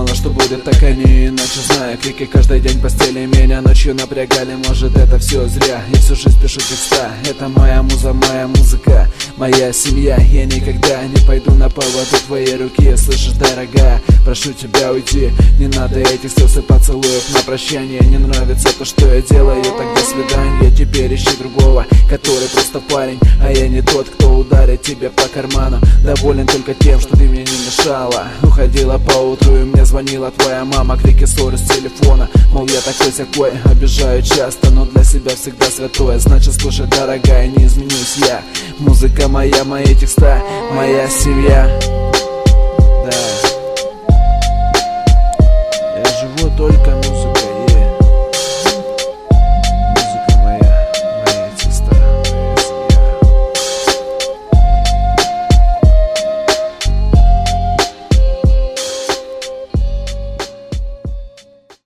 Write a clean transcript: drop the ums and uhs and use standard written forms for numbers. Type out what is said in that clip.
думала, что будет так, а не иначе. Знаю, крики каждый день в постели меня ночью напрягали. Может, это все зря, я всю жизнь пишу текста. Это моя муза, моя музыка, моя семья. Я никогда не пойду на поводу твоей руки. Слышишь, дорогая, прошу тебя уйти. Не надо этих слез и поцелуев на прощание. Не нравится то, что я делаю, так до свидания. Теперь ищи другого, который просто парень, а я не тот, кто ударит тебя по карману. Доволен только тем, что ты мне не мешала. Уходила поутру и мне звонила твоя мама. Крики, ссоры с телефона, мол, я такой-сякой. Обижаю часто, но для себя всегда святое. Значит, слушай, дорогая, не изменюсь я. Музыка моя, мои текста, моя семья. Да.